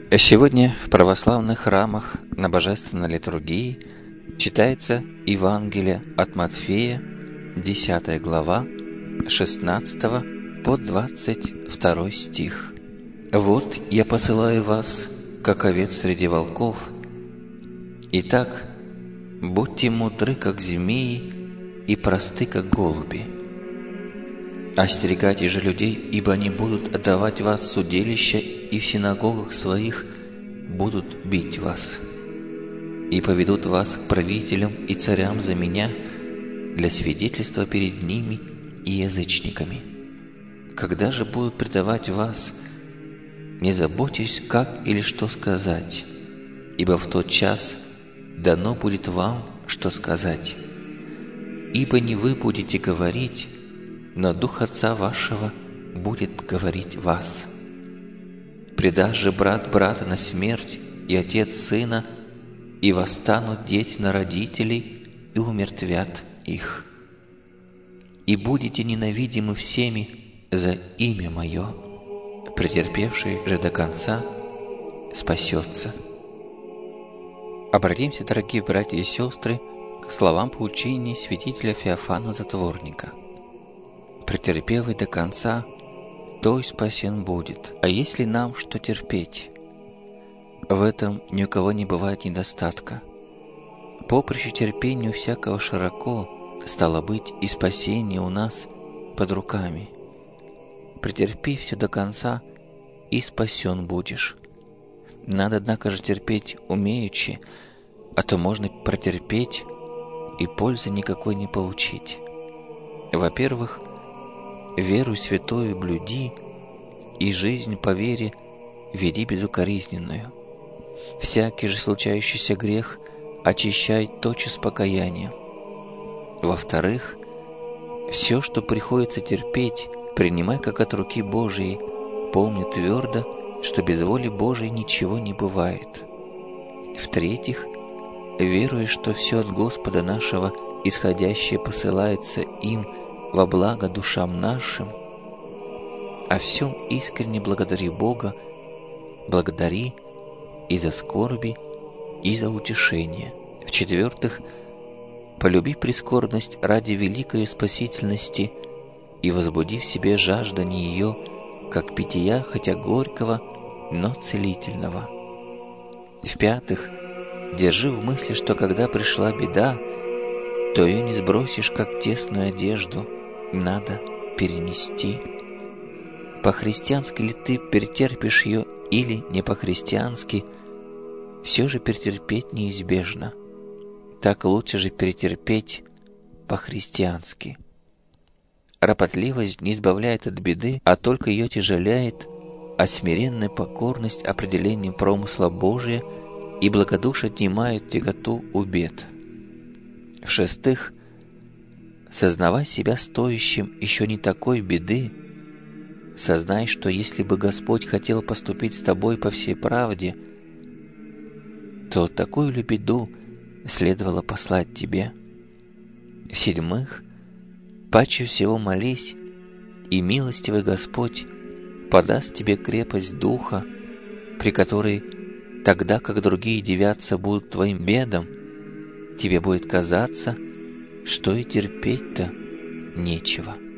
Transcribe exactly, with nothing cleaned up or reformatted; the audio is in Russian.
Сегодня в православных храмах на божественной литургии читается Евангелие от Матфея, десятая глава, шестнадцатого по двадцать второй стих. «Вот я посылаю вас, как овец среди волков. Итак, будьте мудры, как змеи, и просты, как голуби. Остерегайте же людей, ибо они будут отдавать вас в судилище, и в синагогах своих будут бить вас, и поведут вас к правителям и царям за меня для свидетельства перед ними и язычниками. Когда же будут предавать вас, не заботьтесь, как или что сказать, ибо в тот час дано будет вам, что сказать. Ибо не вы будете говорить, но Дух Отца вашего будет говорить вас. Предаст же брат брата на смерть, и отец сына, и восстанут дети на родителей, и умертвят их. И будете ненавидимы всеми за имя Мое. Претерпевший же до конца спасется». Обратимся, дорогие братья и сестры, к словам поучения святителя Феофана Затворника. «Претерпевый до конца, той спасен будет. А если нам что терпеть? В этом ни у кого не бывает недостатка. Поприще терпению всякого широко, стало быть, и спасение у нас под руками. Претерпи все до конца, и спасен будешь. Надо, однако же, терпеть умеючи, а то можно протерпеть и пользы никакой не получить. Во-первых, веру святую блюди, и жизнь по вере веди безукоризненную. Всякий же случающийся грех очищай тотчас покаянием. Во-вторых, все, что приходится терпеть, принимай как от руки Божией, помни твердо, что без воли Божией ничего не бывает. В-третьих, веруя, что все от Господа нашего исходящее посылается им во благо душам нашим, о всем искренне благодари Бога, благодари и за скорби, и за утешение. В-четвертых, полюби прискорбность ради великой спасительности и возбуди в себе жаждание ее, как питья, хотя горького, но целительного. В-пятых, держи в мысли, что когда пришла беда, то ее не сбросишь, как тесную одежду, надо перенести. По-христиански ли ты перетерпишь ее или не по-христиански, все же перетерпеть неизбежно. Так лучше же перетерпеть по-христиански. Ропотливость не избавляет от беды, а только ее тяжеляет, а смиренная покорность определением промысла Божия и благодушие отнимают тяготу у бед. В-шестых, сознавай себя стоящим еще не такой беды, сознай, что если бы Господь хотел поступить с тобой по всей правде, то такую ли беду следовало послать тебе. В-седьмых, паче всего молись, и милостивый Господь подаст тебе крепость духа, при которой тогда, как другие дивятся будут твоим бедам, тебе будет казаться, что и терпеть-то нечего.